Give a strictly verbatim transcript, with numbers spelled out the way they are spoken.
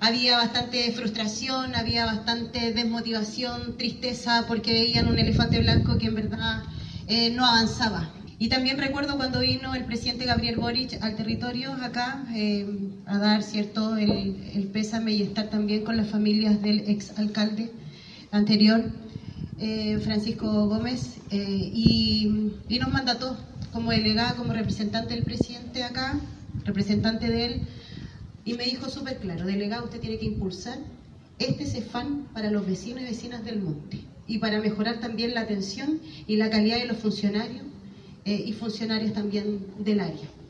había bastante frustración, había bastante desmotivación, tristeza, porque veían un elefante blanco que en verdad eh, no avanzaba. Y también recuerdo cuando vino el presidente Gabriel Boric al territorio acá eh, a dar cierto el, el pésame y estar también con las familias del exalcalde anterior, eh, Francisco Gómez, eh, y, y nos mandató como delegada, como representante del presidente acá, representante de él, y me dijo súper claro: delegado, usted tiene que impulsar este CEFAM para los vecinos y vecinas del monte y para mejorar también la atención y la calidad de los funcionarios eh, y funcionarios también del área.